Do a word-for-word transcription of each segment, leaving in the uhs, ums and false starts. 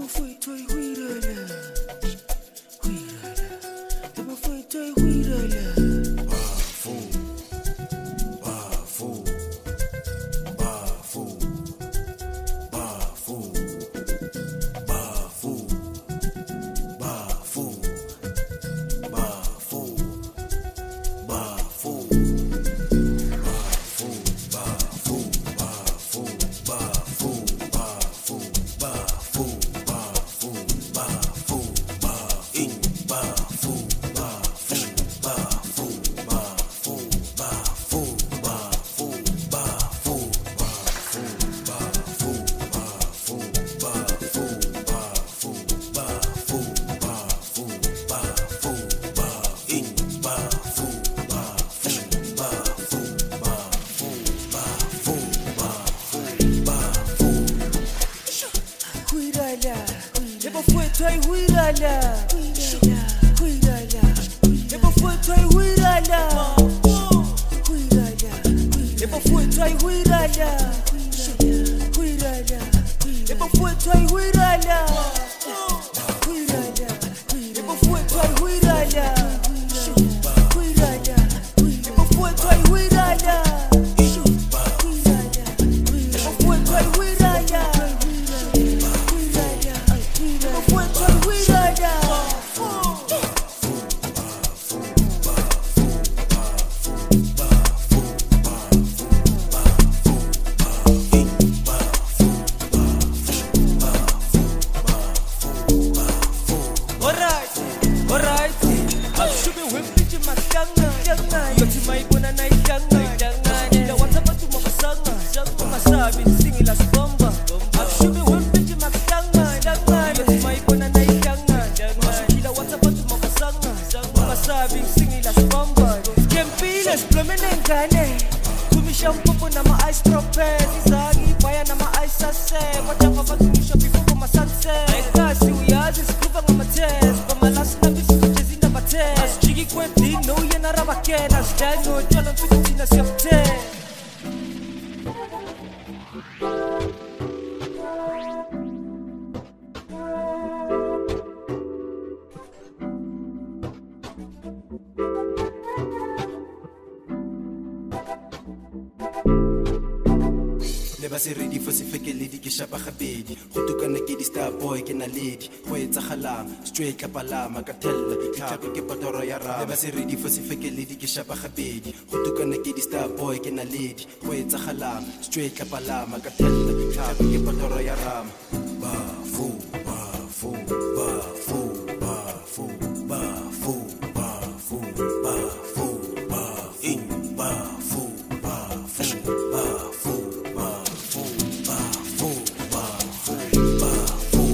Straight kapalama ka tella tlhako ke patoro ya rama ba se ready for se fekeledi ke shapa gabedi go tukana ke di star boy ke na ledi go etsa galang straight kapalama ka tella tlhako ke patoro ya rama ba fu ba fu ba fu ba fu ba fu ba fu ba fu ba in ba fu ba fu ba fu ba fu ba fu ba fu ba fu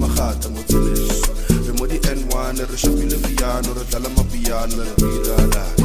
Re shapile piano, re dlala mapiano, re virala.